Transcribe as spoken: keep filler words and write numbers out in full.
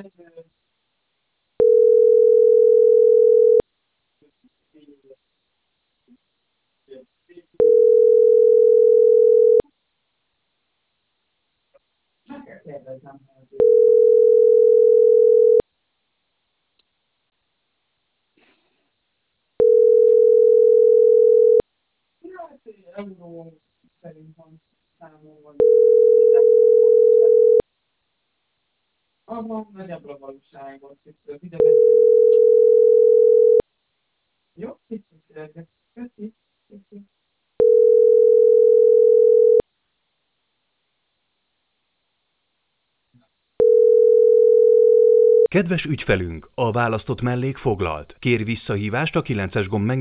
Kedves ügyfelünk, a választott mellék foglalt. Kér visszahívást a kilences gomb meg